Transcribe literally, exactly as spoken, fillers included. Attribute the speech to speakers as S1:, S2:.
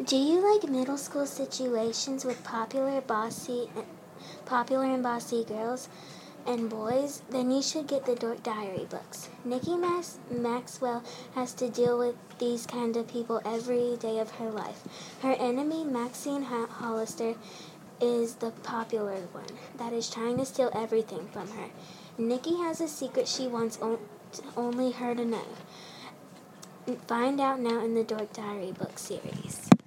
S1: Do you like middle school situations with popular bossy, popular and bossy girls and boys? Then you should get the Dork Diary books. Nikki Max- Maxwell has to deal with these kind of people every day of her life. Her enemy, Maxine Hollister, is the popular one that is trying to steal everything from her. Nikki has a secret she wants on- only her to know. Find out now in the Dork Diary book series.